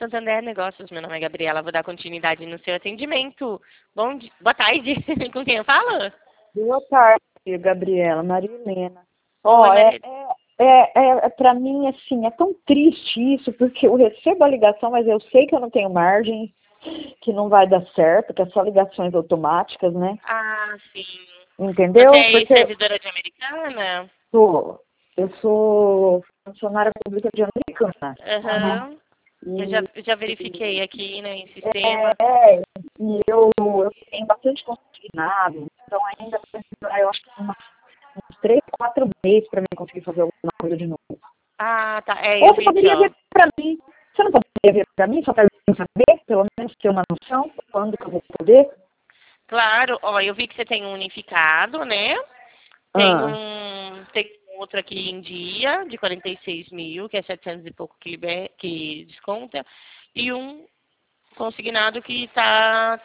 Santander Negócios. Meu nome é Gabriela, vou dar continuidade no seu atendimento. Boa tarde. Com quem eu falo? Boa tarde, Gabriela, Maria Helena. Oi, Maria. Para mim, assim, é tão triste isso, porque eu recebo a ligação, mas eu sei que eu não tenho margem, que não vai dar certo, que é só ligações automáticas, né? Ah, sim. Entendeu? Você é Porque servidora de Americana? eu sou funcionária pública de Americana. Aham. Eu E, já verifiquei aqui, né, em sistema. e eu tenho bastante consignado, então ainda eu acho que uns 3, 4 meses para mim conseguir fazer alguma coisa de novo. Ah, tá. Ou Eu você vi aqui, poderia ó. ver para mim. Você não poderia ver para mim, só para eu saber, pelo menos ter uma noção de quando que eu vou poder? Claro, ó, eu vi que você tem um unificado, né? Ah, Tem outro aqui em dia, de 46 mil, que é 700 e pouco que desconta. E um consignado que está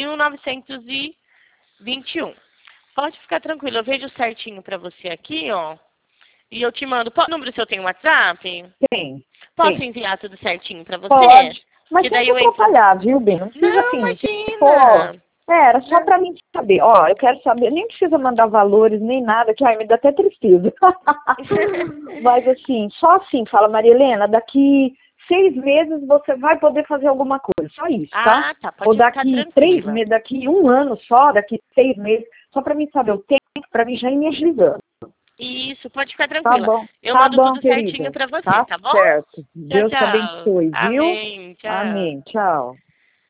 3.921. Pode ficar tranquilo, eu vejo certinho para você aqui, ó. E eu te mando. Qual número seu tem o WhatsApp? tem. Posso enviar tudo certinho para você? Pode. Mas Que sem daí te eu entro. atrapalhar, viu, bem? Não precisa Não, assim, tipo, imagina! era só Não. para mim saber. Ó, eu quero saber, nem precisa mandar valores, nem nada, que ai, me dá até tristeza. Mas assim, só assim, fala, Maria Helena, daqui 6 meses você vai poder fazer alguma coisa. Só isso, tá? Ah, tá. Ou Pode ficar daqui 3 tranquila. meses, daqui 1 ano só, daqui 6 meses, só para mim saber o tempo, para mim já ir me agilizando. Isso, pode ficar tranquila. Eu Tá mando bom, tudo certinho querida. para você, Tá tá bom? certo. Tchau, Deus te tchau. abençoe, viu? Amém. Tchau. Amém. Tchau.